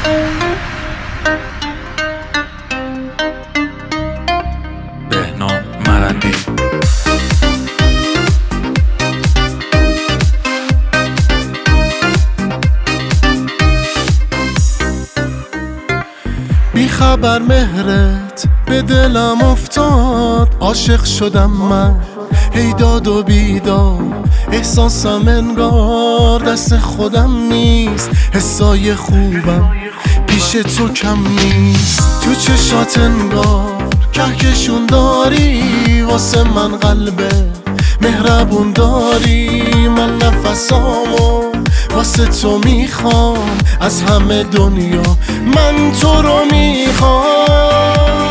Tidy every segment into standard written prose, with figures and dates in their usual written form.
بهنام مرندی. بی خبر مهرت به دلم افتاد، عاشق شدم من هی داد و بیداد، احساسم انگار دست خودم نیست، حسای خوبم پیش تو کم نیست. تو چشات انگار کهکشون داری، واسه من قلبه مهربون داری. من نفسامو واسه تو میخوام، از همه دنیا من تو رو میخوام.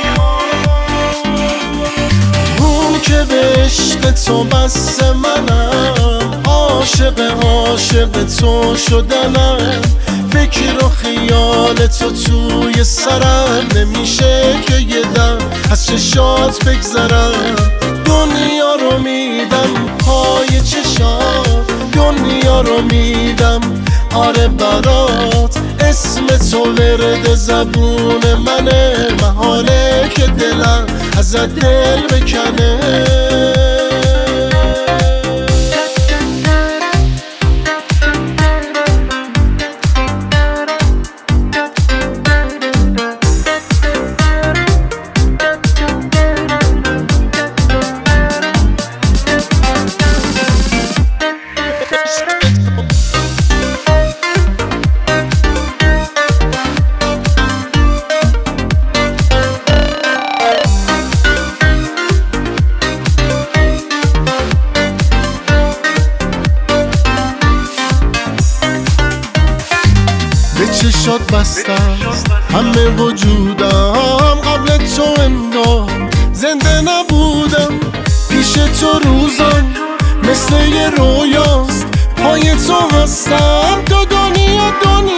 اون که به عشق تو بس منم، عاشق تو شدنم. فکر و خیال تو توی سرم، نمیشه که یه دم از چشات بگذرم. دنیا رو میدم پای چشات، دنیا رو میدم آره برات. اسم تو ورد زبون منه، محاله که دلم ازت دل بکنه. به چشات بسته است همه وجودم، قبل تو انگار زنده نبودم. پیش تو روزم مثل یه رویاست، پای تو هستم تو دنیاست.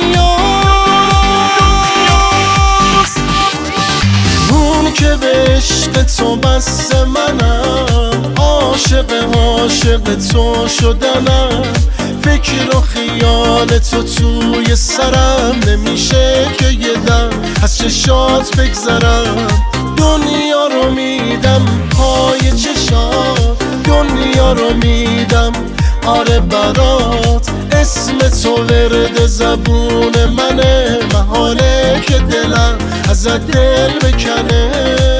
اون که به عشق تو بس منم، عاشق تو شدنم. فکر و خیال تو توی سرم، نمیشه که یه دم از چشات بگذرم. دنیا رو میدم پای چشات، دنیا رو میدم آره برات. اسم تو ورد زبون منه، محاله که دلم ازت دل بکنه.